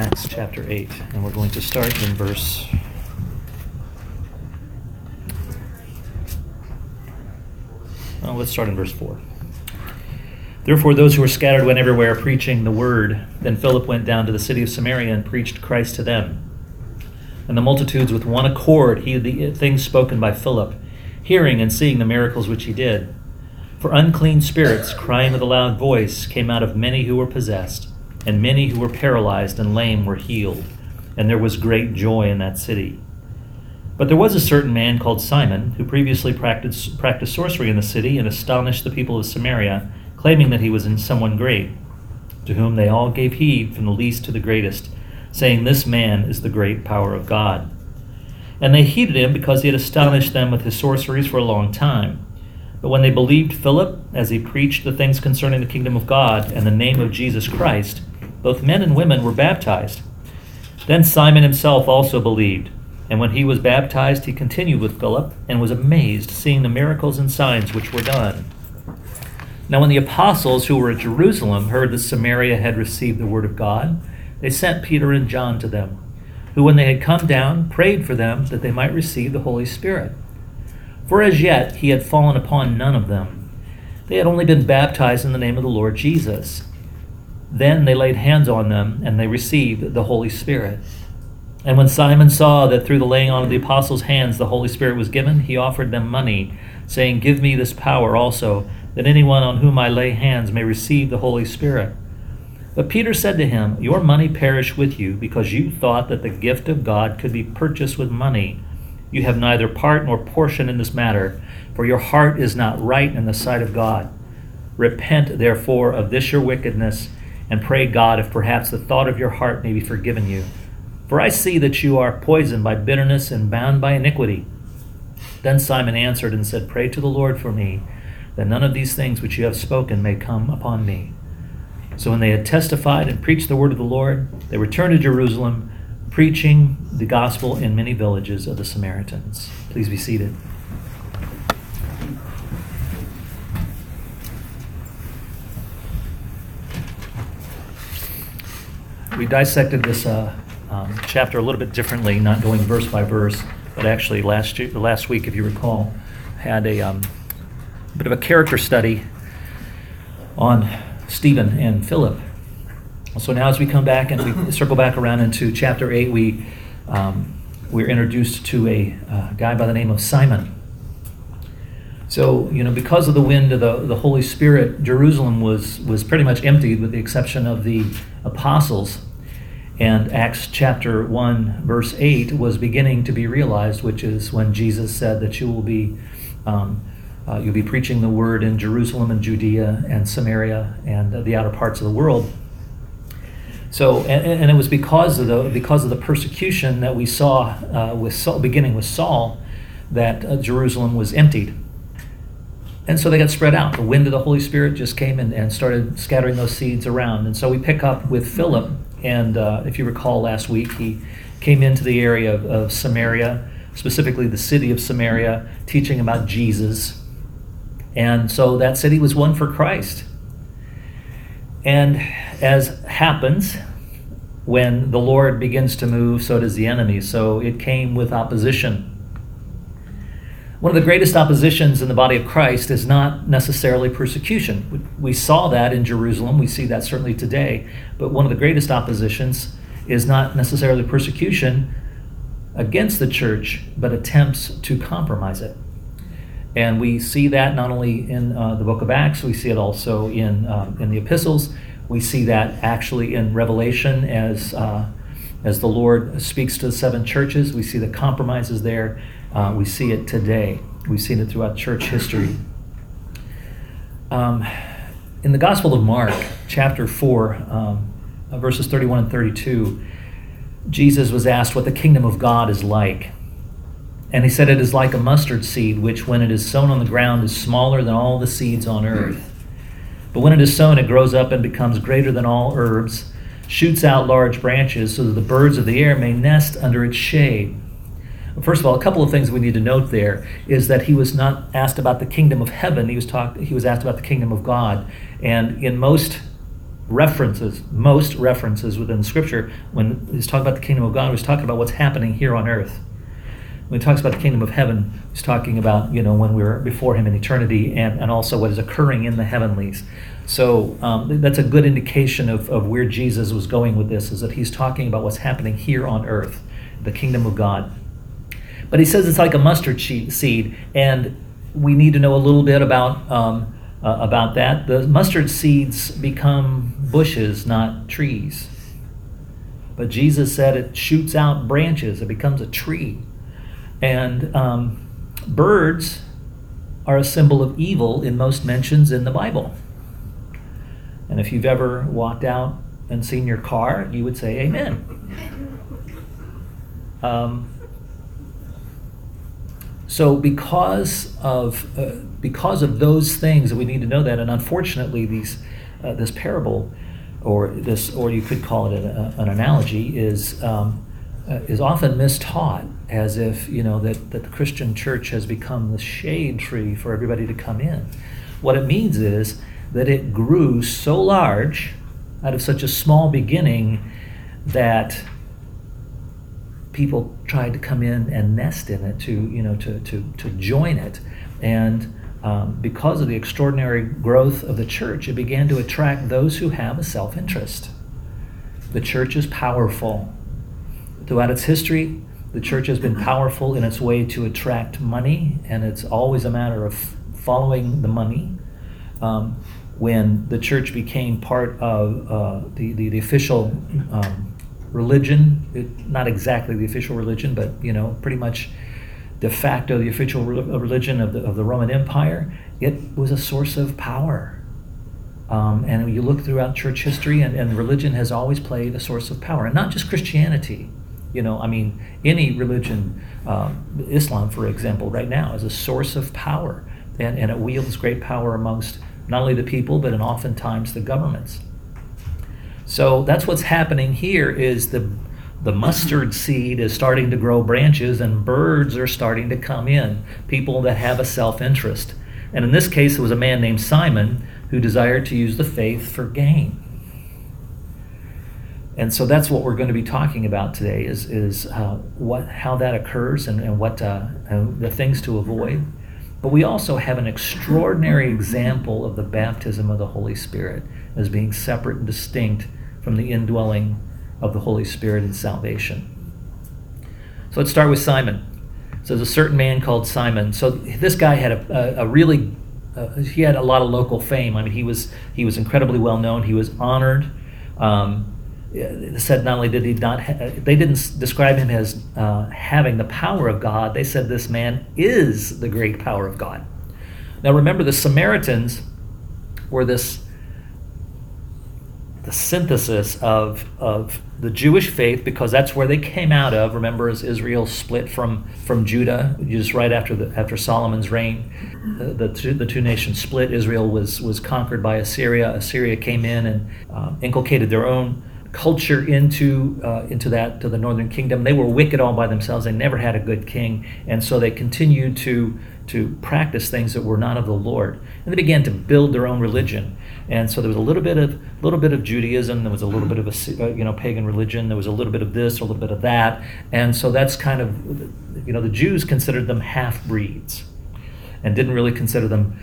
Acts chapter 8, and we're going to start in verse... Well, let's start in verse 4. Therefore, those who were scattered went everywhere preaching the word. Then Philip went down to the city of Samaria and preached Christ to them. And the multitudes with one accord heeded the things spoken by Philip, hearing and seeing the miracles which he did. For unclean spirits, crying with a loud voice, came out of many who were possessed, and many who were paralyzed and lame were healed. And there was great joy in that city. But there was a certain man called Simon, who previously practiced sorcery in the city and astonished the people of Samaria, claiming that he was someone great, to whom they all gave heed from the least to the greatest, saying, "This man is the great power of God." And they heeded him because he had astonished them with his sorceries for a long time. But when they believed Philip, as he preached the things concerning the kingdom of God and the name of Jesus Christ, both men and women were baptized. Then Simon himself also believed, and when he was baptized, he continued with Philip and was amazed, seeing the miracles and signs which were done. Now when the apostles who were at Jerusalem heard that Samaria had received the word of God, they sent Peter and John to them, who when they had come down, prayed for them that they might receive the Holy Spirit. For as yet he had fallen upon none of them. They had only been baptized in the name of the Lord Jesus. Then they laid hands on them, and they received the Holy Spirit. And when Simon saw that through the laying on of the apostles' hands the Holy Spirit was given, he offered them money, saying, "Give me this power also, that anyone on whom I lay hands may receive the Holy Spirit." But Peter said to him, "Your money perish with you, because you thought that the gift of God could be purchased with money. You have neither part nor portion in this matter, for your heart is not right in the sight of God. Repent, therefore, of this your wickedness, and pray God if perhaps the thought of your heart may be forgiven you. For I see that you are poisoned by bitterness and bound by iniquity." Then Simon answered and said, "Pray to the Lord for me, that none of these things which you have spoken may come upon me." So when they had testified and preached the word of the Lord, they returned to Jerusalem, preaching the gospel in many villages of the Samaritans. Please be seated. We dissected this chapter a little bit differently, not going verse by verse, but actually last week, if you recall, had a bit of a character study on Stephen and Philip. So now as we come back and we circle back around into chapter 8, we're introduced to a guy by the name of Simon. So, because of the wind of the Holy Spirit, Jerusalem was pretty much emptied with the exception of the apostles. And Acts chapter 1, verse 8 was beginning to be realized, which is when Jesus said that you'll be preaching the word in Jerusalem and Judea and Samaria and the outer parts of the world. So, and it was because of the persecution that we saw with Saul, beginning with Saul, that Jerusalem was emptied. And so they got spread out. The wind of the Holy Spirit just came and started scattering those seeds around. And so we pick up with Philip, and if you recall last week, he came into the area of Samaria, specifically the city of Samaria, teaching about Jesus. And so that city was won for Christ. And as happens, when the Lord begins to move, so does the enemy. So it came with opposition. One of the greatest oppositions in the body of Christ is not necessarily persecution. We saw that in Jerusalem. We see that certainly today. But one of the greatest oppositions is not necessarily persecution against the church, but attempts to compromise it. And we see that not only in the book of Acts, we see it also in the epistles. We see that actually in Revelation as the Lord speaks to the seven churches. We see the compromises there. We see it today. We've seen it throughout church history. In the Gospel of Mark, chapter 4, verses 31 and 32, Jesus was asked what the kingdom of God is like. And he said, "It is like a mustard seed, which when it is sown on the ground is smaller than all the seeds on earth. But when it is sown, it grows up and becomes greater than all herbs, shoots out large branches so that the birds of the air may nest under its shade." First of all, a couple of things we need to note there is that he was not asked about the kingdom of heaven. He was asked about the kingdom of God. And in most most references within Scripture, when he's talking about the kingdom of God, he's talking about what's happening here on earth. When he talks about the kingdom of heaven, he's talking about, when we were before him in eternity, and also what is occurring in the heavenlies. So that's a good indication of where Jesus was going with this, is that he's talking about what's happening here on earth, the kingdom of God. But he says it's like a mustard seed, and we need to know a little bit about that. The mustard seeds become bushes, not trees. But Jesus said it shoots out branches, it becomes a tree. And birds are a symbol of evil in most mentions in the Bible. And if you've ever walked out and seen your car, you would say amen. So because of those things, we need to know that. And unfortunately, this parable, or you could call it an analogy, is often mistaught, as if that the Christian church has become the shade tree for everybody to come in. What it means is that it grew so large out of such a small beginning that people tried to come in and nest in it, to join it. And because of the extraordinary growth of the church, it began to attract those who have a self-interest. The church is powerful. Throughout its history, the church has been powerful in its way to attract money, and it's always a matter of following the money. When the church became part of the official religion, not exactly the official religion, but pretty much de facto the official religion of the Roman Empire, it was a source of power. And you look throughout church history, and religion has always played a source of power, and not just Christianity. Any religion, Islam, for example, right now is a source of power, and it wields great power amongst not only the people, but oftentimes the governments. So that's what's happening here, is the mustard seed is starting to grow branches, and birds are starting to come in, people that have a self-interest. And in this case, it was a man named Simon who desired to use the faith for gain. And so that's what we're going to be talking about today, is how that occurs, and what the things to avoid. But we also have an extraordinary example of the baptism of the Holy Spirit as being separate and distinct from the indwelling of the Holy Spirit in salvation. So let's start with Simon. So there's a certain man called Simon. So this guy had he had a lot of local fame. He was incredibly well known. He was honored. It said not only did he not, they didn't describe him as having the power of God. They said this man is the great power of God. Now remember, the Samaritans were the synthesis of the Jewish faith, because that's where they came out of. Remember, as Israel split from Judah just right after Solomon's reign, the two nations split. Israel was conquered by Assyria. Assyria came in and inculcated their own culture into the northern kingdom. They were wicked all by themselves. They never had a good king, and so they continued to practice things that were not of the Lord. And they began to build their own religion. And so there was a little bit of Judaism. There was a little bit of a pagan religion. There was a little bit of this, a little bit of that. And so that's kind of the Jews considered them half-breeds, and didn't really consider them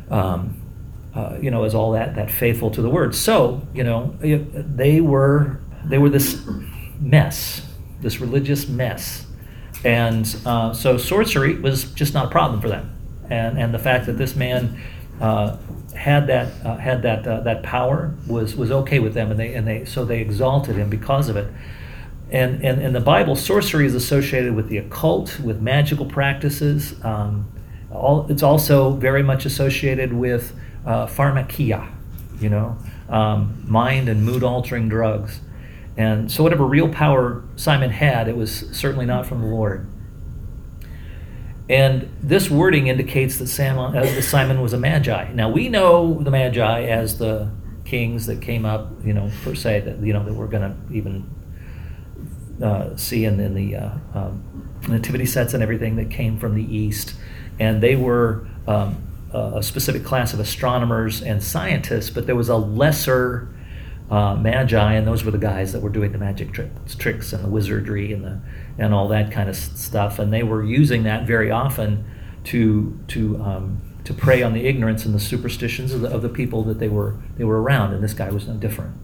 as all that faithful to the word. So, they were this mess, this religious mess. And so sorcery was just not a problem for them. And the fact that this man had that power was okay with them, and so they exalted him because of it. And in the Bible, sorcery is associated with the occult, with magical practices. It's also very much associated with pharmakia, mind and mood altering drugs. And so whatever real power Simon had, it was certainly not from the Lord. And this wording indicates that Simon was a magi. Now we know the magi as the kings that came up, per se, that that we're going to even see in the nativity sets and everything that came from the east. And they were a specific class of astronomers and scientists, but there was a lesser magi, and those were the guys that were doing the magic tricks and the wizardry and all that kind of stuff. And they were using that very often to prey on the ignorance and the superstitions of the people that they were around. And this guy was no different.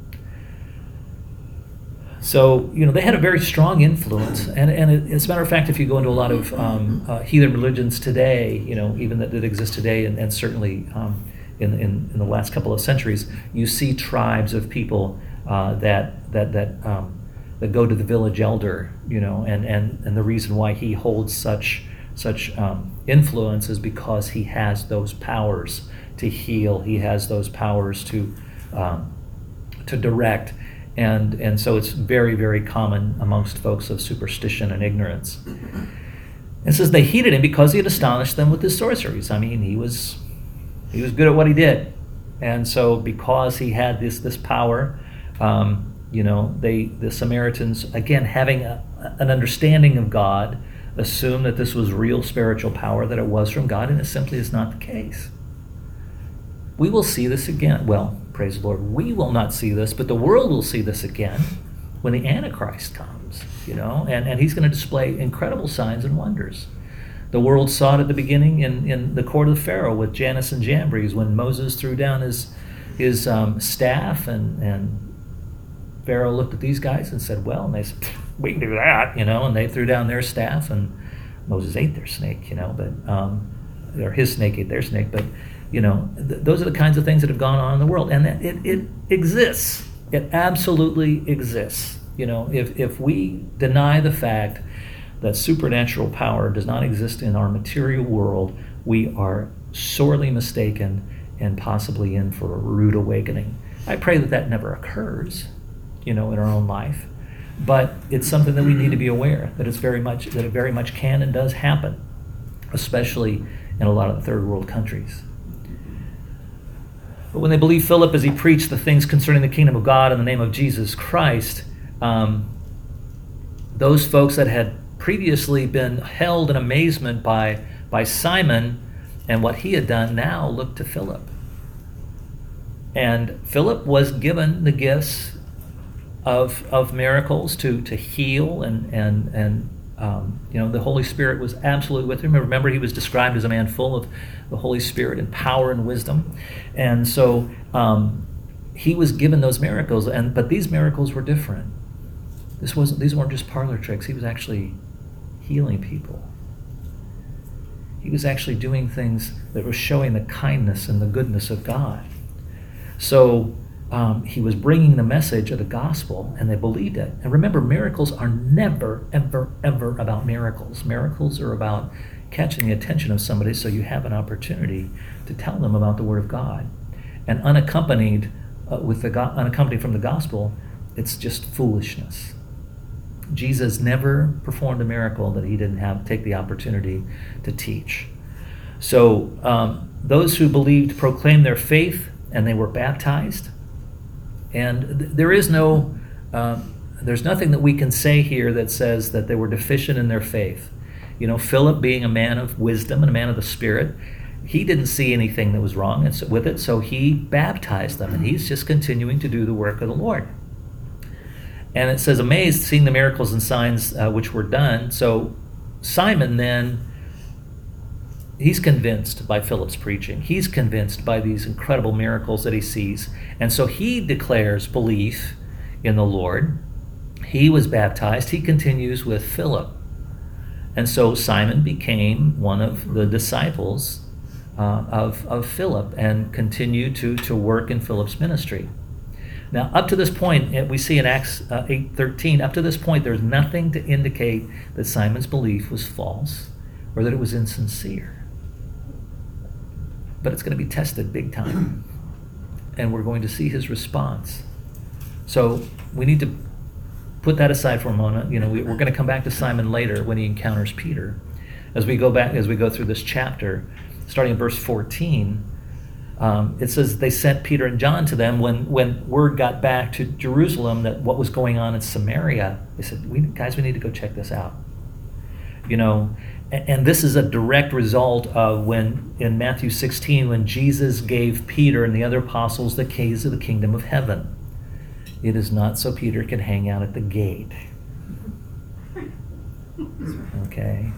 So, they had a very strong influence. And as a matter of fact, if you go into a lot of heathen religions today, even that exist today, and certainly in the last couple of centuries, you see tribes of people that go to the village elder, and the reason why he holds such influence is because he has those powers to heal. He has those powers to direct. And so it's very, very common amongst folks of superstition and ignorance. It says they heeded him because he had astonished them with his sorceries. I mean, he was good at what he did. And so because he had this power, the Samaritans, again, having an understanding of God, assumed that this was real spiritual power, that it was from God, and it simply is not the case. We will see this again. Well, praise the Lord, we will not see this, but the world will see this again when the Antichrist comes, and he's going to display incredible signs and wonders. The world saw it at the beginning in the court of Pharaoh with Jannes and Jambres, when Moses threw down his staff, and Pharaoh looked at these guys and said, well, and they said, we can do that, and they threw down their staff, and Moses ate their snake, or his snake ate their snake, but those are the kinds of things that have gone on in the world, and that it exists. It absolutely exists. If we deny the fact that supernatural power does not exist in our material world, we are sorely mistaken and possibly in for a rude awakening. I pray that never occurs, in our own life, but it's something that we need to be aware that it very much can and does happen, especially in a lot of the third world countries. But when they believed Philip as he preached the things concerning the kingdom of God in the name of Jesus Christ, those folks that had previously been held in amazement by Simon and what he had done now looked to Philip. And Philip was given the gifts of miracles to heal, and the Holy Spirit was absolutely with him. Remember, he was described as a man full of the Holy Spirit and power and wisdom. And so he was given those miracles, but these miracles were different. These weren't just parlor tricks. He was actually healing people. He was actually doing things that were showing the kindness and the goodness of God. So he was bringing the message of the gospel, and they believed it. And remember, miracles are never, ever, ever about miracles. Miracles are about catching the attention of somebody so you have an opportunity to tell them about the Word of God. And unaccompanied from the gospel, it's just foolishness. Jesus never performed a miracle that he didn't take the opportunity to teach. So those who believed proclaimed their faith, and they were baptized. And there's nothing that we can say here that says that they were deficient in their faith. Philip, being a man of wisdom and a man of the Spirit, he didn't see anything that was wrong with it, so he baptized them, and he's just continuing to do the work of the Lord. And it says, amazed, seeing the miracles and signs which were done. So Simon then, he's convinced by Philip's preaching. He's convinced by these incredible miracles that he sees. And so he declares belief in the Lord. He was baptized. He continues with Philip. And so Simon became one of the disciples of Philip and continued to work in Philip's ministry. Now, up to this point, we see in Acts 8:13, up to this point, there's nothing to indicate that Simon's belief was false or that it was insincere. But it's going to be tested big time, and we're going to see his response. So we need to put that aside for a moment. We're going to come back to Simon later when he encounters Peter. As we go through this chapter, starting in verse 14, it says they sent Peter and John to them when word got back to Jerusalem that what was going on in Samaria. They said, we need to go check this out. And this is a direct result of when, in Matthew 16, when Jesus gave Peter and the other apostles the keys of the kingdom of heaven. It is not so Peter can hang out at the gate. Okay?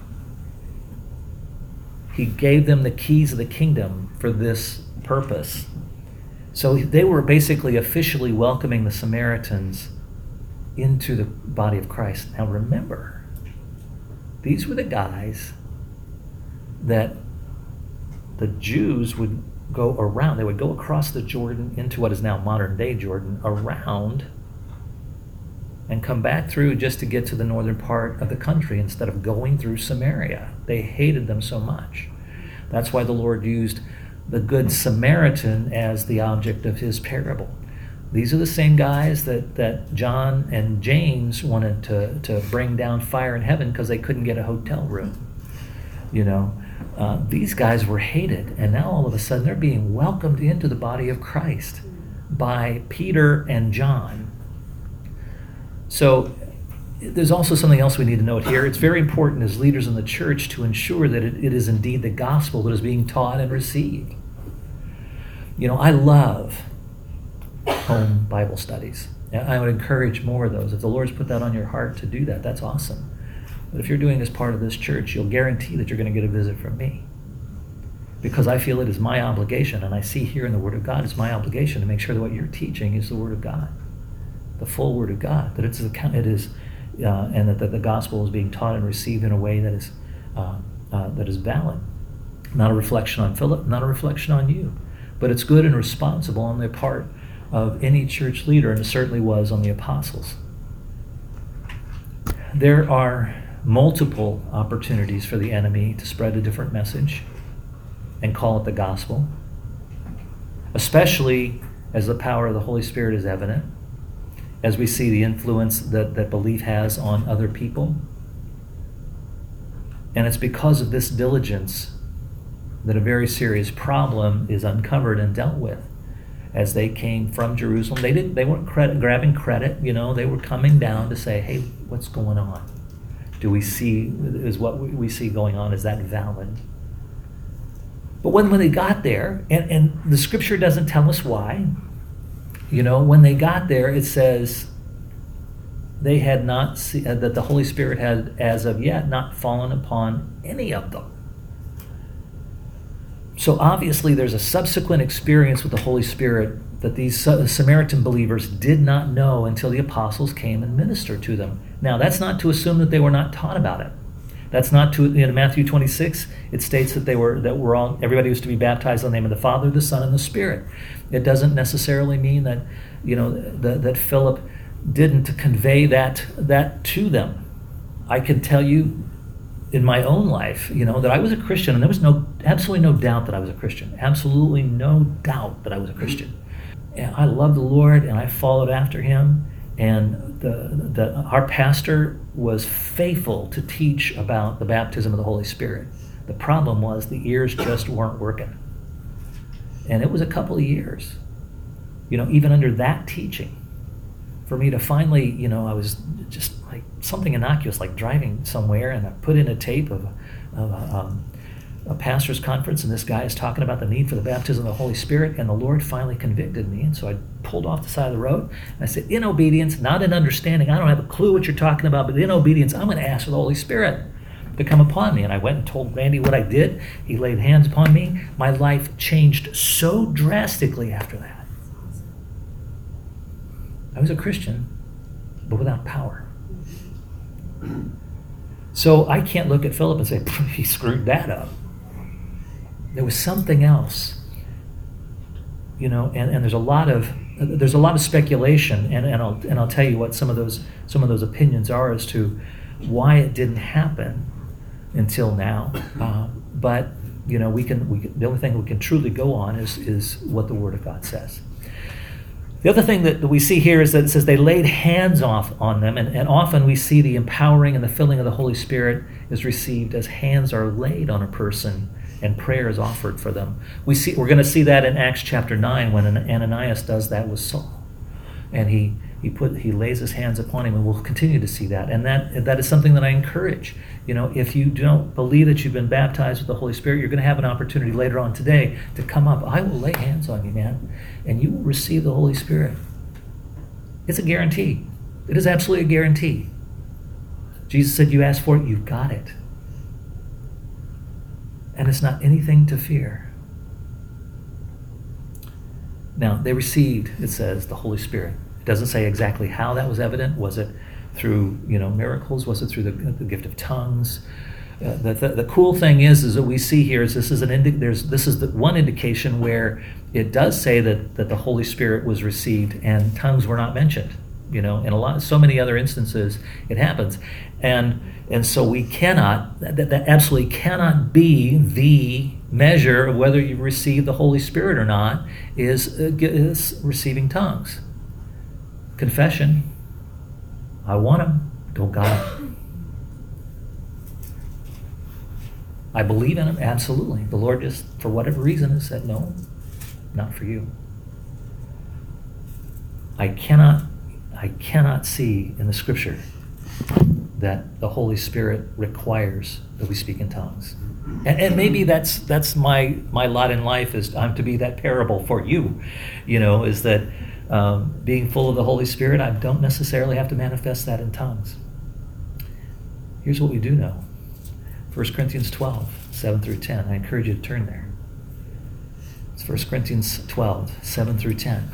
He gave them the keys of the kingdom for this purpose. So they were basically officially welcoming the Samaritans into the body of Christ. Now remember, these were the guys that the Jews would go around. They would go across the Jordan into what is now modern day Jordan, around, and come back through just to get to the northern part of the country instead of going through Samaria. They hated them so much. That's why the Lord used the Good Samaritan as the object of his parable. These are the same guys that John and James wanted to bring down fire in heaven because they couldn't get a hotel room. These guys were hated, and now all of a sudden they're being welcomed into the body of Christ by Peter and John. So there's also something else we need to note here. It's very important as leaders in the church to ensure that it is indeed the gospel that is being taught and received. I love home Bible studies. I would encourage more of those. If the Lord's put that on your heart to do that, that's awesome. But if you're doing this part of this church, you'll guarantee that you're going to get a visit from me. Because I feel it is my obligation, and I see here in the Word of God, it's my obligation to make sure that what you're teaching is the Word of God. The full Word of God. That and that the gospel is being taught and received in a way that is valid. Not a reflection on Philip, not a reflection on you. But it's good and responsible on the part of any church leader, and it certainly was on the apostles. There are multiple opportunities for the enemy to spread a different message and call it the gospel, especially as the power of the Holy Spirit is evident, as we see the influence that belief has on other people. And it's because of this diligence that a very serious problem is uncovered and dealt with. As they came from Jerusalem, they weren't grabbing credit, they were coming down to say, hey, what's going on? Is what we see going on, is that valid? But when they got there, and the scripture doesn't tell us why, when they got there, it says they had not seen, that the Holy Spirit had as of yet not fallen upon any of them. So obviously there's a subsequent experience with the Holy Spirit that these Samaritan believers did not know until the apostles came and ministered to them. Now, that's not to assume that they were not taught about it. That's not to, in Matthew 26, it states that everybody was to be baptized in the name of the Father, the Son, and the Spirit. It doesn't necessarily mean that, that Philip didn't convey that to them. I can tell you in my own life, that I was a Christian, and there was absolutely no doubt that I was a Christian. Absolutely no doubt that I was a Christian. And I loved the Lord, and I followed after him. And our pastor was faithful to teach about the baptism of the Holy Spirit. The problem was the ears just weren't working. And it was a couple of years, even under that teaching, for me to finally, I was just like something innocuous, like driving somewhere, and I put in a tape of a pastor's conference, and this guy is talking about the need for the baptism of the Holy Spirit, and the Lord finally convicted me. And so I pulled off the side of the road, and I said, in obedience, not in understanding, I don't have a clue what you're talking about, but in obedience, I'm going to ask for the Holy Spirit to come upon me. And I went and told Randy what I did. He laid hands upon me. My life changed so drastically after that. I was a Christian, but without power. So I can't look at Philip and say, he screwed that up. There was something else, and there's a lot of speculation, and I'll tell you what some of those opinions are as to why it didn't happen until now. But the only thing we can truly go on is what the Word of God says. The other thing that we see here is that it says they laid hands off on them, and often we see the empowering and the filling of the Holy Spirit is received as hands are laid on a person and prayer is offered for them. We're going to see that in Acts chapter 9 when Ananias does that with Saul, and he lays his hands upon him, and we'll continue to see that. And that is something that I encourage. If you don't believe that you've been baptized with the Holy Spirit, you're going to have an opportunity later on today to come up. I will lay hands on you, man, and you will receive the Holy Spirit. It's a guarantee. It is absolutely a guarantee. Jesus said, you asked for it, you've got it. And it's not anything to fear. Now, they received, it says, the Holy Spirit. It doesn't say exactly how that was evident. Was it through, miracles? Was it through the gift of tongues? The cool thing is that we see here is this is the one indication where it does say that the Holy Spirit was received and tongues were not mentioned. In so many other instances it happens, and so we cannot, that absolutely cannot be the measure of whether you receive the Holy Spirit or not is receiving tongues. Confession, I want Him, don't got Him. I believe in Him, absolutely. The Lord just, for whatever reason, has said, no, not for you. I cannot see in the Scripture that the Holy Spirit requires that we speak in tongues. And maybe that's my lot in life, is I'm to be that parable for you, is that being full of the Holy Spirit, I don't necessarily have to manifest that in tongues. Here's what we do know. 1 Corinthians 12, 7 through 10. I encourage you to turn there. It's 1 Corinthians 12, 7 through 10.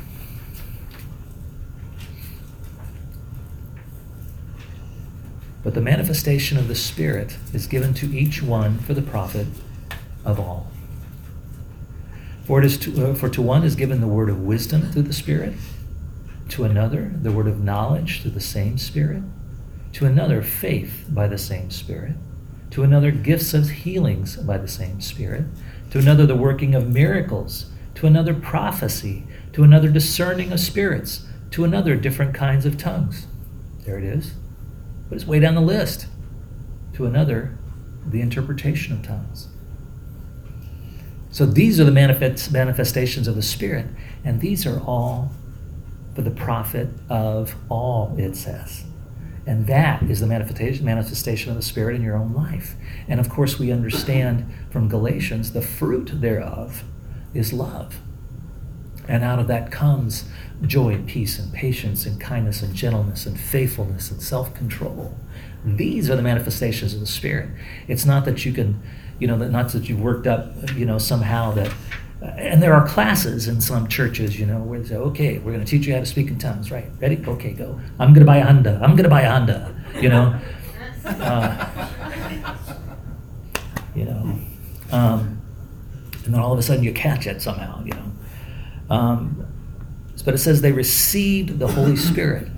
But the manifestation of the Spirit is given to each one for the profit of all. For to one is given the word of wisdom through the Spirit, to another the word of knowledge through the same Spirit, to another faith by the same Spirit, to another gifts of healings by the same Spirit, to another the working of miracles, to another prophecy, to another discerning of spirits, to another different kinds of tongues. There it is. But it's way down the list. To another, the interpretation of tongues. So these are the manifestations of the Spirit, and these are all for the profit of all, it says. And that is the manifestation of the Spirit in your own life. And of course, we understand from Galatians, the fruit thereof is love. And out of that comes joy and peace and patience and kindness and gentleness and faithfulness and self-control. These are the manifestations of the Spirit. It's not that you can, not that you've worked up, somehow that, and there are classes in some churches, where they say, okay, we're going to teach you how to speak in tongues, right? Ready? Okay, go. I'm going to buy a Honda. I'm going to buy a Honda, and then all of a sudden you catch it somehow, But it says they received the Holy Spirit.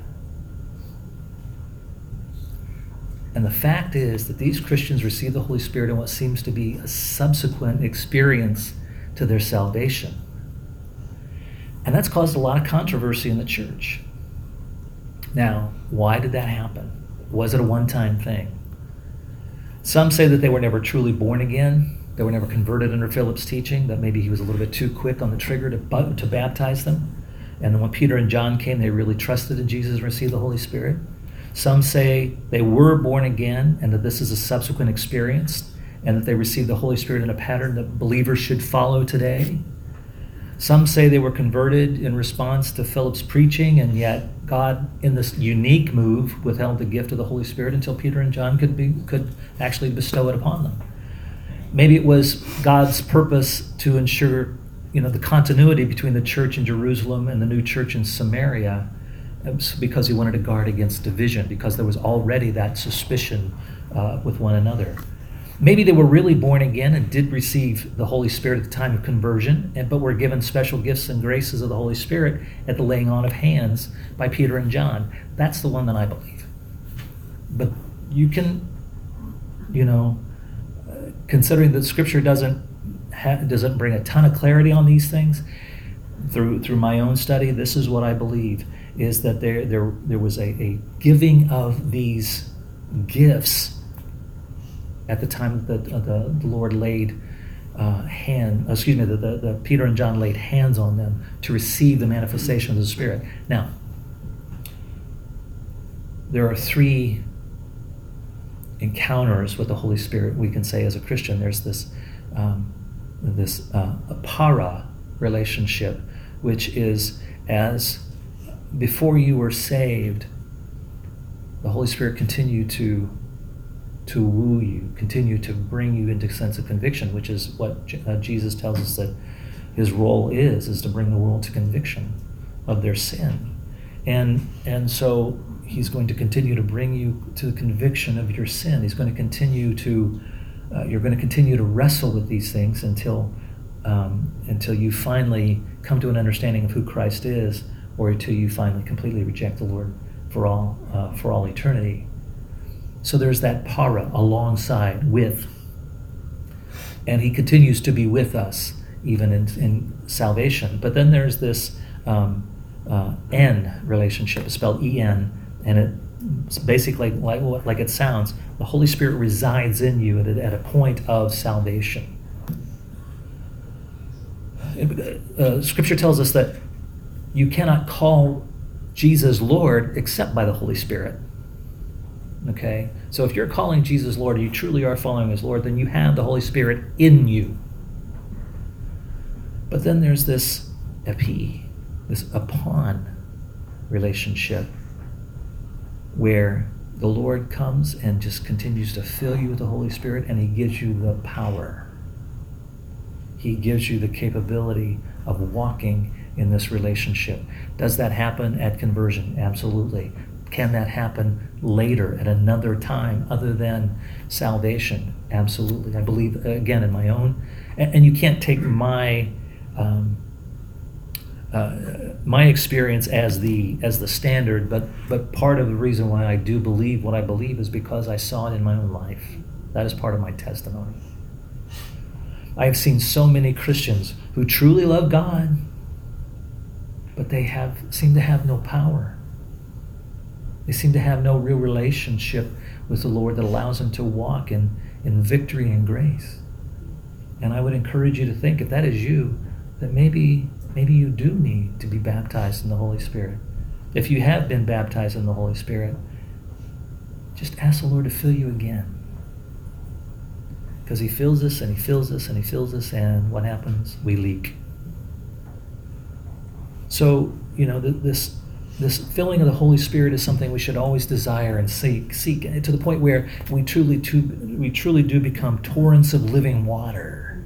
And the fact is that these Christians received the Holy Spirit in what seems to be a subsequent experience to their salvation. And that's caused a lot of controversy in the church. Now, why did that happen? Was it a one-time thing? Some say that they were never truly born again. They were never converted under Philip's teaching, that maybe he was a little bit too quick on the trigger to baptize them. And then when Peter and John came, they really trusted in Jesus and received the Holy Spirit. Some say they were born again and that this is a subsequent experience and that they received the Holy Spirit in a pattern that believers should follow today. Some say they were converted in response to Philip's preaching, and yet God, in this unique move, withheld the gift of the Holy Spirit until Peter and John could actually bestow it upon them. Maybe it was God's purpose to ensure, the continuity between the church in Jerusalem and the new church in Samaria, because he wanted to guard against division, because there was already that suspicion with one another. Maybe they were really born again and did receive the Holy Spirit at the time of conversion, but were given special gifts and graces of the Holy Spirit at the laying on of hands by Peter and John. That's the one that I believe. But you can, considering that Scripture doesn't bring a ton of clarity on these things, through my own study, this is what I believe, is that there was a giving of these gifts at the time that the Lord laid the Peter and John laid hands on them to receive the manifestation of the Spirit. Now, there are 3 encounters with the Holy Spirit we can say as a Christian. There's this para relationship, which is as before you were saved, the Holy Spirit continued to woo you, continue to bring you into a sense of conviction, which is what Jesus tells us that his role is to bring the world to conviction of their sin. And so he's going to continue to bring you to the conviction of your sin. He's going to continue to, you're going to continue to wrestle with these things until you finally come to an understanding of who Christ is, or until you finally completely reject the Lord for all eternity. So there's that para, alongside, with. And he continues to be with us even in salvation. But then there's this N relationship. It's spelled E-N, and it's basically like it sounds. The Holy Spirit resides in you at a point of salvation. Scripture tells us that you cannot call Jesus Lord except by the Holy Spirit. Okay? So if you're calling Jesus Lord, or you truly are following his Lord, then you have the Holy Spirit in you. But then there's this epi, this upon relationship, where the Lord comes and just continues to fill you with the Holy Spirit, and he gives you the power. He gives you the capability of walking in this relationship. Does that happen at conversion? Absolutely. Can that happen later at another time other than salvation? Absolutely. I believe, again, in my own, and you can't take my experience as the standard, but part of the reason why I do believe what I believe is because I saw it in my own life. That is part of my testimony. I've seen so many Christians who truly love God, but they seem to have no power. They seem to have no real relationship with the Lord that allows them to walk in victory and grace. And I would encourage you to think, if that is you, that maybe you do need to be baptized in the Holy Spirit. If you have been baptized in the Holy Spirit, just ask the Lord to fill you again. Because he fills us and he fills us and he fills us, and what happens? We leak. So, this filling of the Holy Spirit is something we should always desire and seek to the point where we truly do become torrents of living water.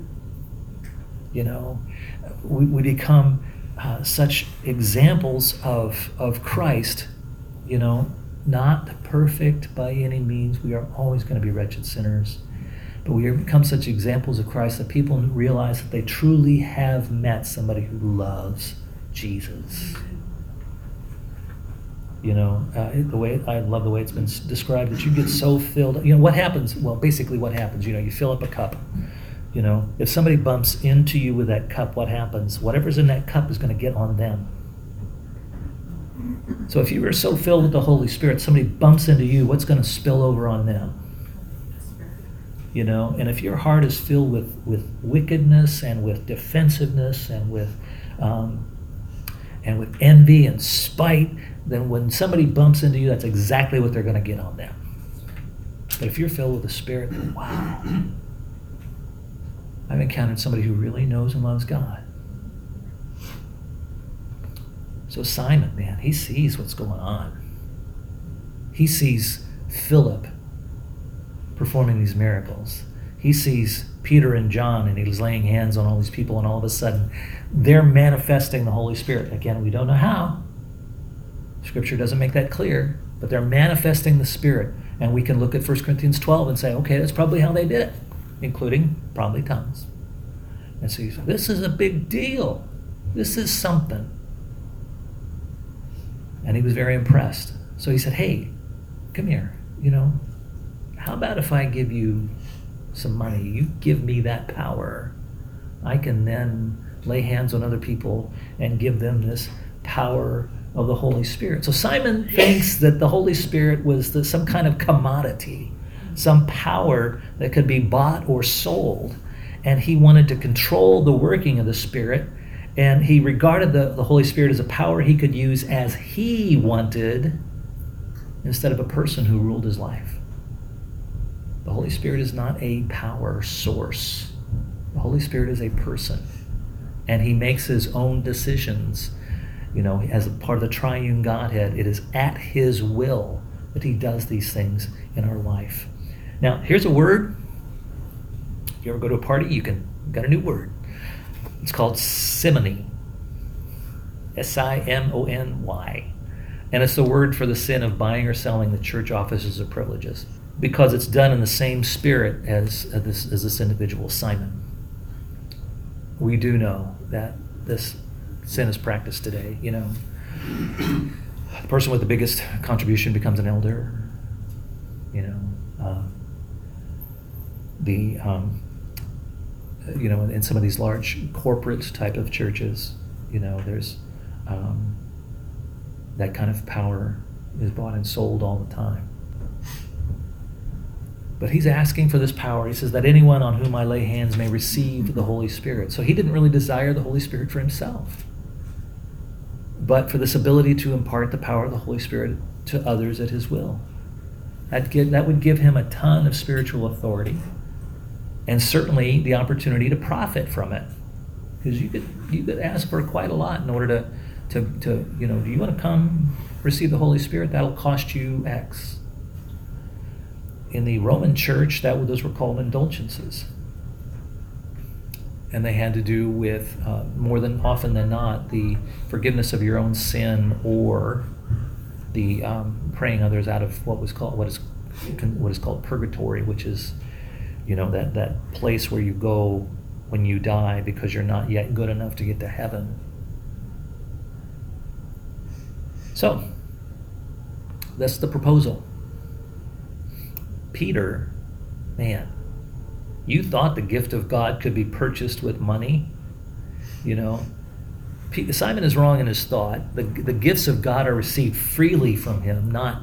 We become such examples of Christ, not perfect by any means. We are always going to be wretched sinners. But we become such examples of Christ that people realize that they truly have met somebody who loves Jesus. I love the way it's been described, that you get so filled. What happens? Well, basically what happens, you fill up a cup. If somebody bumps into you with that cup, what happens? Whatever's in that cup is going to get on them. So if you are so filled with the Holy Spirit, somebody bumps into you, what's going to spill over on them? And if your heart is filled with wickedness and with defensiveness and with envy and spite, then when somebody bumps into you, that's exactly what they're going to get on them. But if you're filled with the Spirit, then wow. I've encountered somebody who really knows and loves God. So Simon, man, he sees what's going on. He sees Philip performing these miracles. He sees Peter and John, and he's laying hands on all these people, and all of a sudden they're manifesting the Holy Spirit. Again, we don't know how. Scripture doesn't make that clear, but they're manifesting the Spirit. And we can look at 1 Corinthians 12 and say, okay, that's probably how they did it, including probably tongues. And so you say, this is a big deal. This is something. And he was very impressed. So he said, hey, come here, how about if I give you some money? You give me that power. I can then lay hands on other people and give them this power of the Holy Spirit. So Simon thinks that the Holy Spirit was some kind of commodity, some power that could be bought or sold. And he wanted to control the working of the Spirit. And he regarded the Holy Spirit as a power he could use as he wanted, instead of a person who ruled his life. The Holy Spirit is not a power source. The Holy Spirit is a person, and he makes his own decisions. as a part of the triune Godhead, it is at his will that he does these things in our life. Now, here's a word. If you ever go to a party, you got a new word. It's called simony. S-I-M-O-N-Y. And it's the word for the sin of buying or selling the church offices or privileges, because it's done in the same spirit as this individual, Simon. We do know that this sin is practiced today. The person with the biggest contribution becomes an elder. In some of these large corporate type of churches, there's that kind of power is bought and sold all the time. But he's asking for this power. He says that anyone on whom I lay hands may receive the Holy Spirit. So he didn't really desire the Holy Spirit for himself, but for this ability to impart the power of the Holy Spirit to others at his will. That would give him a ton of spiritual authority, and certainly the opportunity to profit from it. Because you could ask for quite a lot in order to do you want to come receive the Holy Spirit? That'll cost you X. In the Roman church, those were called indulgences. And they had to do with, more than often than not, the forgiveness of your own sin, or the praying others out of what is called purgatory, which is, that place where you go when you die because you're not yet good enough to get to heaven. So, that's the proposal. Peter, man, you thought the gift of God could be purchased with money? Simon is wrong in his thought. The gifts of God are received freely from him, not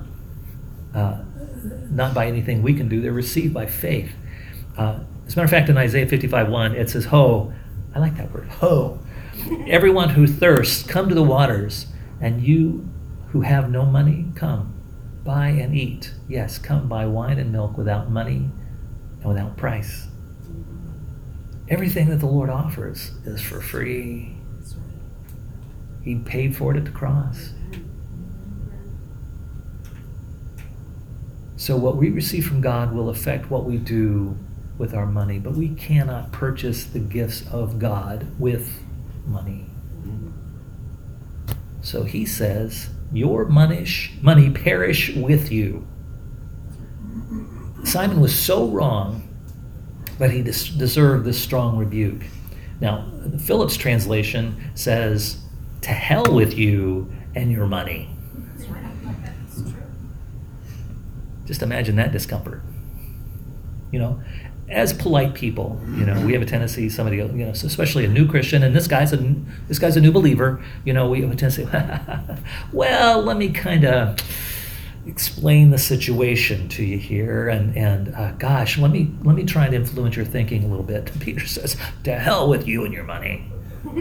by anything we can do. They're received by faith. As a matter of fact, in Isaiah 55:1, it says, "Ho," I like that word, "Ho, everyone who thirsts, come to the waters, and you who have no money, come, buy and eat." Yes, come buy wine and milk without money and without price. Everything that the Lord offers is for free. He paid for it at the cross. So what we receive from God will affect what we do with our money, but we cannot purchase the gifts of God with money. So he says, your money perish with you. Simon was so wrong that he deserved this strong rebuke. Now, Philip's translation says, to hell with you and your money. Just imagine that discomfort. As polite people, we have a tendency, somebody, especially a new Christian, and this guy's a new believer, we have a tendency, well, let me kind of explain the situation to you here, and gosh, let me try and influence your thinking a little bit. Peter says, to hell with you and your money.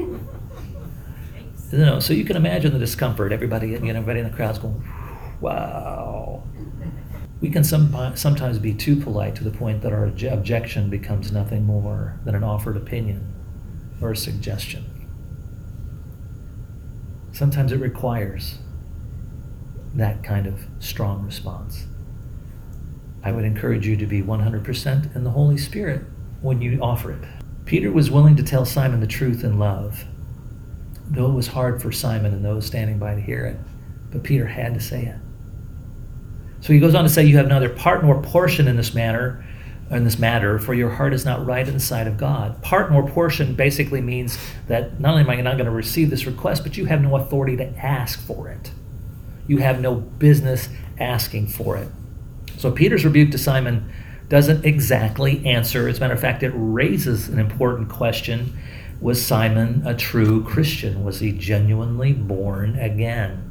So you can imagine the discomfort. Everybody in the crowd's going, wow. We can sometimes be too polite to the point that our objection becomes nothing more than an offered opinion or a suggestion. Sometimes it requires that kind of strong response. I would encourage you to be 100% in the Holy Spirit when you offer it. Peter was willing to tell Simon the truth in love, though it was hard for Simon and those standing by to hear it, but Peter had to say it. So he goes on to say, you have neither part nor portion in this matter, for your heart is not right in the sight of God. Part nor portion basically means that not only am I not going to receive this request, but you have no authority to ask for it. You have no business asking for it. So Peter's rebuke to Simon doesn't exactly answer. As a matter of fact, it raises an important question. Was Simon a true Christian? Was he genuinely born again?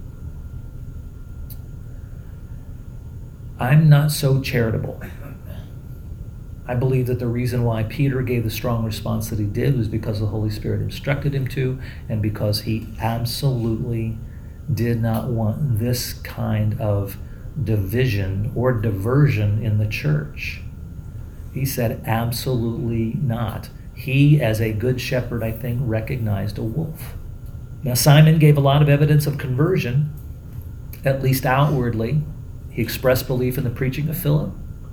I'm not so charitable. I believe that the reason why Peter gave the strong response that he did was because the Holy Spirit instructed him to, and because he absolutely did not want this kind of division or diversion in the church. He said absolutely not. He, as a good shepherd, I think, recognized a wolf. Now, Simon gave a lot of evidence of conversion, at least outwardly. He expressed belief in the preaching of Philip.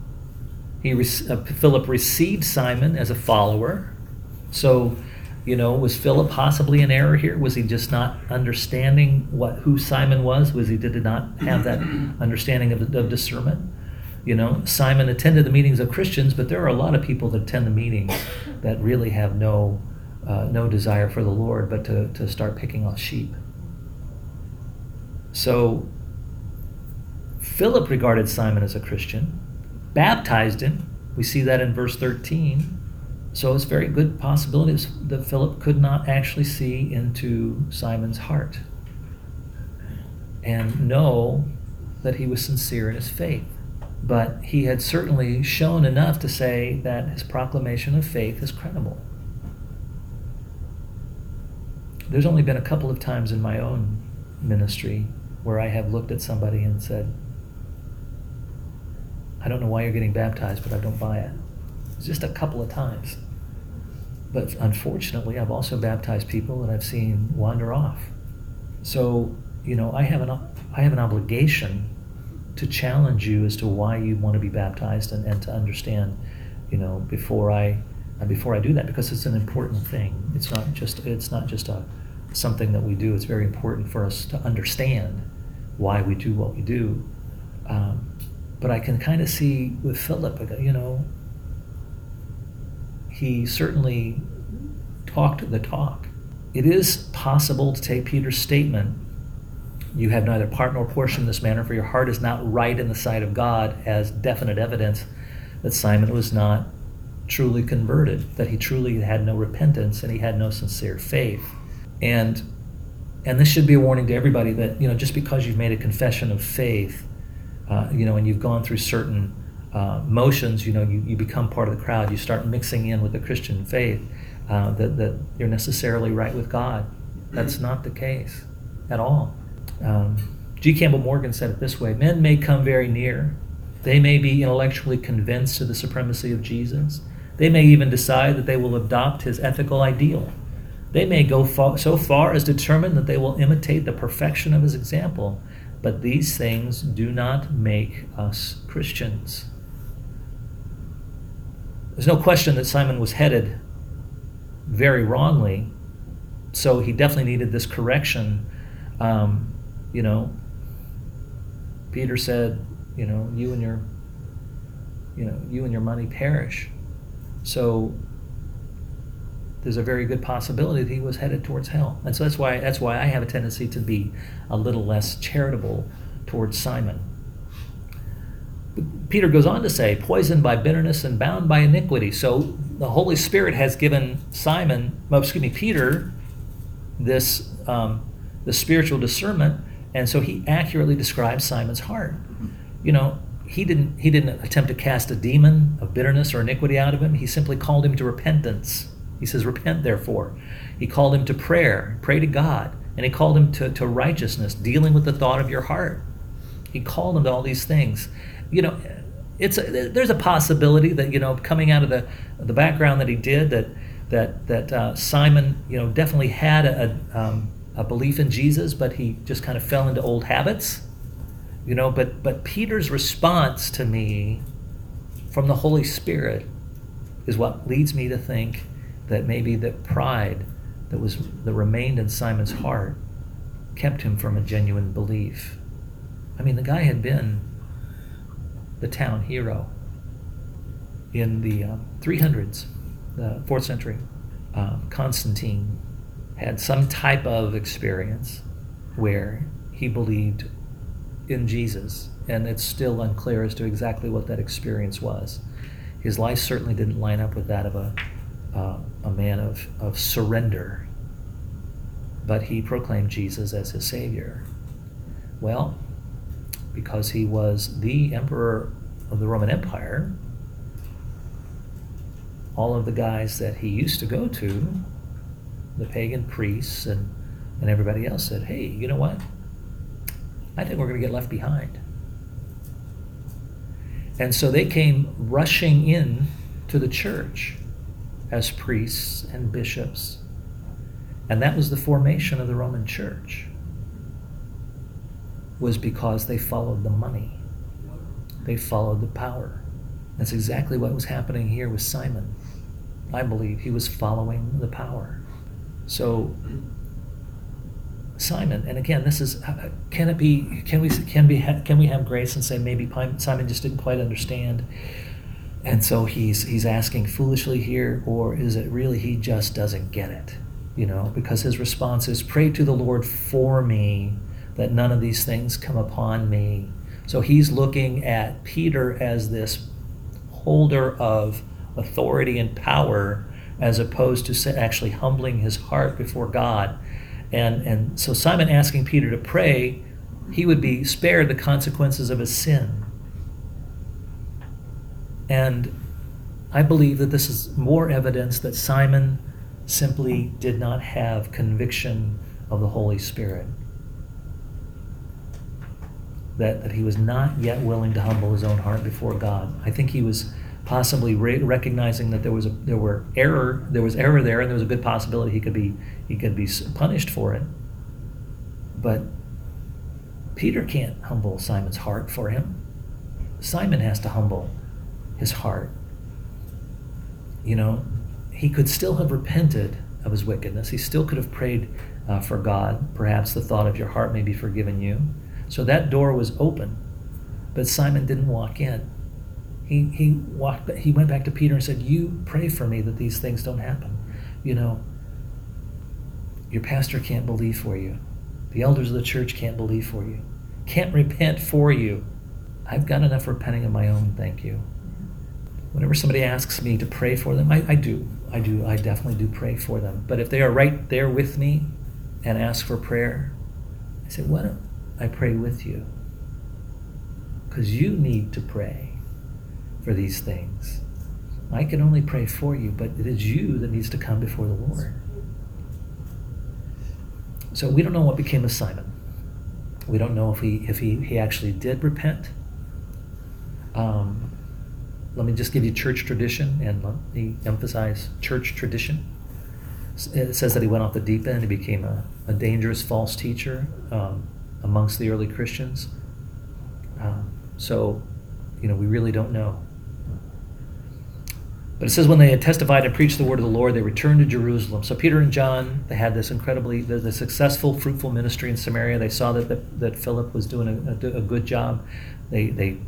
Philip received Simon as a follower. So, was Philip possibly in error here? Was he just not understanding who Simon was? Did he not have that understanding of discernment? Simon attended the meetings of Christians, but there are a lot of people that attend the meetings that really have no desire for the Lord, but to start picking off sheep. So Philip regarded Simon as a Christian, baptized him. We see that in verse 13. So it's very good possibilities that Philip could not actually see into Simon's heart and know that he was sincere in his faith. But he had certainly shown enough to say that his proclamation of faith is credible. There's only been a couple of times in my own ministry where I have looked at somebody and said, I don't know why you're getting baptized, but I don't buy it. It's just a couple of times. But unfortunately, I've also baptized people that I've seen wander off. So, I have an obligation to challenge you as to why you want to be baptized and to understand, before I do that, because it's an important thing. It's not just something that we do. It's very important for us to understand why we do what we do. But I can kind of see with Philip, he certainly talked the talk. It is possible to take Peter's statement, you have neither part nor portion in this matter, for your heart is not right in the sight of God, as definite evidence that Simon was not truly converted, that he truly had no repentance and he had no sincere faith. And this should be a warning to everybody that, just because you've made a confession of faith, and you've gone through certain motions, you become part of the crowd, you start mixing in with the Christian faith, that you're necessarily right with God. That's not the case at all. G. Campbell Morgan said it this way: men may come very near. They may be intellectually convinced of the supremacy of Jesus. They may even decide that they will adopt his ethical ideal. They may go so far as determine that they will imitate the perfection of his example. But these things do not make us Christians. There's no question that Simon was headed very wrongly, so he definitely needed this correction. Peter said, you and your money perish. So there's a very good possibility that he was headed towards hell. And so that's why I have a tendency to be a little less charitable towards Simon. But Peter goes on to say, poisoned by bitterness and bound by iniquity. So the Holy Spirit has given Peter, this the spiritual discernment, and so he accurately describes Simon's heart. He didn't attempt to cast a demon of bitterness or iniquity out of him. He simply called him to repentance. He says, repent, therefore. He called him to prayer, pray to God. And he called him to righteousness, dealing with the thought of your heart. He called him to all these things. There's a possibility that, coming out of the background that he did, that Simon, definitely had a belief in Jesus, but he just kind of fell into old habits. But Peter's response to me from the Holy Spirit is what leads me to think that maybe the pride that remained in Simon's heart kept him from a genuine belief. I mean, the guy had been the town hero in the 300s, the 4th century. Constantine had some type of experience where he believed in Jesus, and it's still unclear as to exactly what that experience was. His life certainly didn't line up with that of a man of surrender, but he proclaimed Jesus as his Savior. Well, because he was the emperor of the Roman Empire, all of the guys that he used to go to, the pagan priests and everybody else, said, hey, you know what? I think we're going to get left behind. And so they came rushing in to the church as priests and bishops. And that was the formation of the Roman Church, was because they followed the money. They followed the power. That's exactly what was happening here with Simon. I believe he was following the power. So Simon, and again, this is, can we have grace and say maybe Simon just didn't quite understand, and so he's asking foolishly here, or is it really he just doesn't get it? Because his response is, pray to the Lord for me, that none of these things come upon me. So he's looking at Peter as this holder of authority and power, as opposed to actually humbling his heart before God. And so Simon asking Peter to pray, he would be spared the consequences of his sin. And I believe that this is more evidence that Simon simply did not have conviction of the Holy Spirit. That he was not yet willing to humble his own heart before God. I think he was possibly recognizing that there was error there, and there was a good possibility he could be punished for it. But Peter can't humble Simon's heart for him. Simon has to humble his heart. He could still have repented of his wickedness. He still could have prayed for God. Perhaps the thought of your heart may be forgiven you. So that door was open, but Simon didn't walk in. He went back to Peter and said, you pray for me that these things don't happen. Your pastor can't believe for you. The elders of the church can't believe for you. Can't repent for you. I've got enough repenting of my own, thank you. Whenever somebody asks me to pray for them, I do. I definitely do pray for them. But if they are right there with me and ask for prayer, I say, why don't I pray with you? Because you need to pray for these things. I can only pray for you, but it is you that needs to come before the Lord. So we don't know what became of Simon. We don't know if he actually did repent. Let me just give you church tradition, and let me emphasize church tradition. It says that he went off the deep end. He became a dangerous false teacher amongst the early Christians. So we really don't know. But it says when they had testified and preached the word of the Lord, they returned to Jerusalem. So Peter and John, they had this the successful, fruitful ministry in Samaria. They saw that Philip was doing a good job. They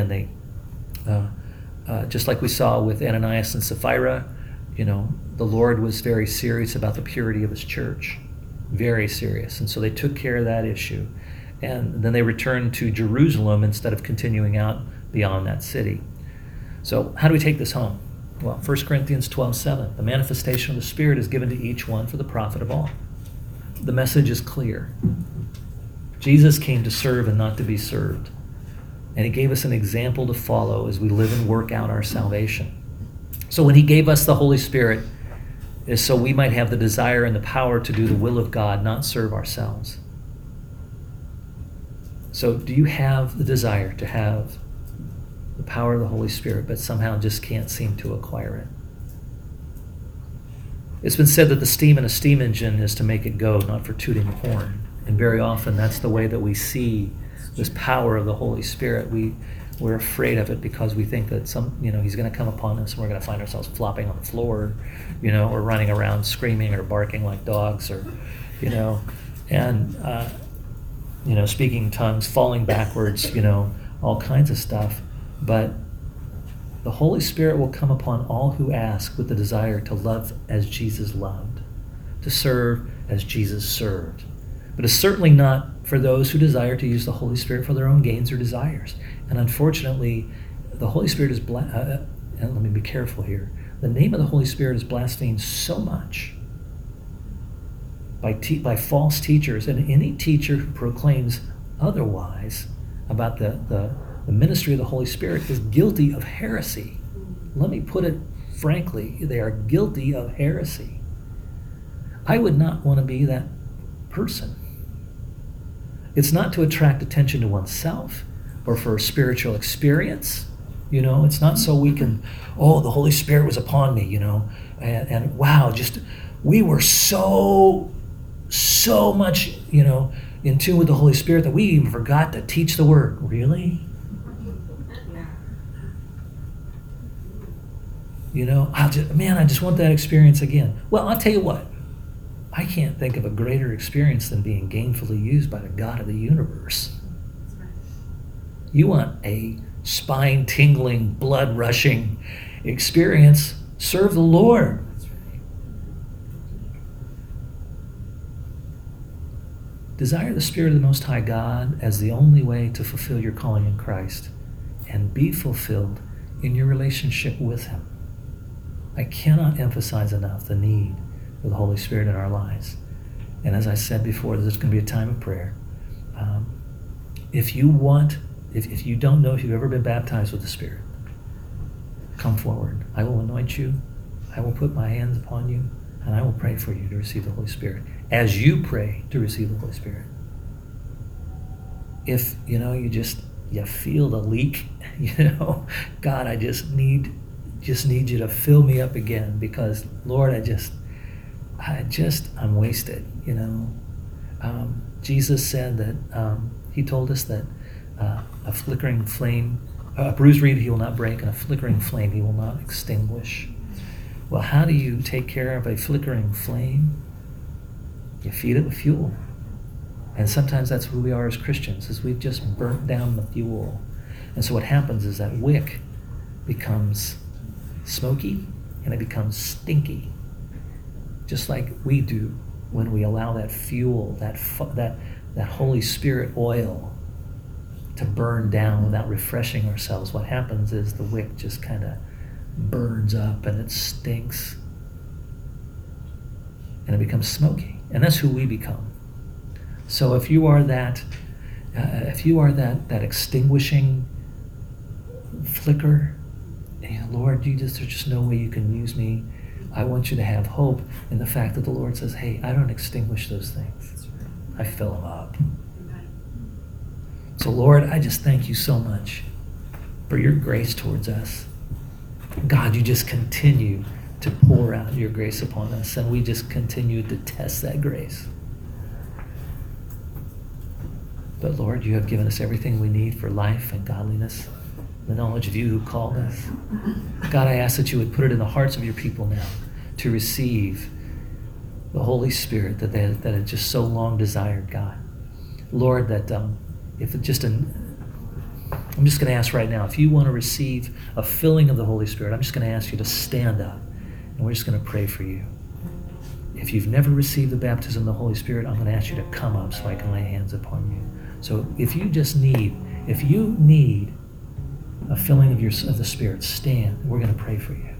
just like we saw with Ananias and Sapphira, the Lord was very serious about the purity of his church, very serious. And so they took care of that issue. And then they returned to Jerusalem instead of continuing out beyond that city. So how do we take this home? Well, 1 Corinthians 12:7, the manifestation of the Spirit is given to each one for the profit of all. The message is clear. Jesus came to serve and not to be served. And he gave us an example to follow as we live and work out our salvation. So when he gave us the Holy Spirit, is so we might have the desire and the power to do the will of God, not serve ourselves. So do you have the desire to have the power of the Holy Spirit, but somehow just can't seem to acquire it? It's been said that the steam in a steam engine is to make it go, not for tooting the horn. And very often that's the way that we see this power of the Holy Spirit. We're afraid of it because we think that he's going to come upon us and we're going to find ourselves flopping on the floor, or running around screaming or barking like dogs, or, and speaking in tongues, falling backwards, all kinds of stuff. But the Holy Spirit will come upon all who ask with the desire to love as Jesus loved, to serve as Jesus served. But it's certainly not for those who desire to use the Holy Spirit for their own gains or desires. And unfortunately, the Holy Spirit is, and let me be careful here, the name of the Holy Spirit is blasphemed so much by false teachers, and any teacher who proclaims otherwise about the ministry of the Holy Spirit is guilty of heresy. Let me put it frankly, they are guilty of heresy. I would not want to be that person. It's not to attract attention to oneself or for a spiritual experience. It's not so we can, the Holy Spirit was upon me, and wow, just we were so much, in tune with the Holy Spirit that we even forgot to teach the word. Really? I just want that experience again. Well, I'll tell you what. I can't think of a greater experience than being gainfully used by the God of the universe. You want a spine-tingling, blood-rushing experience, serve the Lord. Desire the Spirit of the Most High God as the only way to fulfill your calling in Christ and be fulfilled in your relationship with Him. I cannot emphasize enough the need for the Holy Spirit in our lives. And as I said before, there's going to be a time of prayer. If you don't know if you've ever been baptized with the Spirit, come forward. I will anoint you. I will put my hands upon you, and I will pray for you to receive the Holy Spirit as you pray to receive the Holy Spirit. If, you feel the leak, God, I just need you to fill me up again because, Lord, I'm wasted, Jesus said that, He told us that a flickering flame, a bruised reed He will not break, and a flickering flame He will not extinguish. Well, how do you take care of a flickering flame? You feed it with fuel. And sometimes that's who we are as Christians, is we've just burnt down the fuel. And so what happens is that wick becomes smoky and it becomes stinky, just like we do when we allow that fuel, that Holy Spirit oil to burn down without refreshing ourselves. What happens is the wick just kind of burns up and it stinks and it becomes smoky, and that's who we become. So if you are that extinguishing flicker, Lord, there's just no way you can use me. I want you to have hope in the fact that the Lord says, hey, I don't extinguish those things. I fill them up. So Lord, I just thank you so much for your grace towards us. God, you just continue to pour out your grace upon us, and we just continue to test that grace. But Lord, you have given us everything we need for life and godliness, the knowledge of you who called us. God, I ask that you would put it in the hearts of your people now to receive the Holy Spirit that had just so long desired, God. Lord, that I'm just going to ask right now, if you want to receive a filling of the Holy Spirit, I'm just going to ask you to stand up, and we're just going to pray for you. If you've never received the baptism of the Holy Spirit, I'm going to ask you to come up so I can lay hands upon you. So if you need a filling of the Spirit, stand. We're going to pray for you.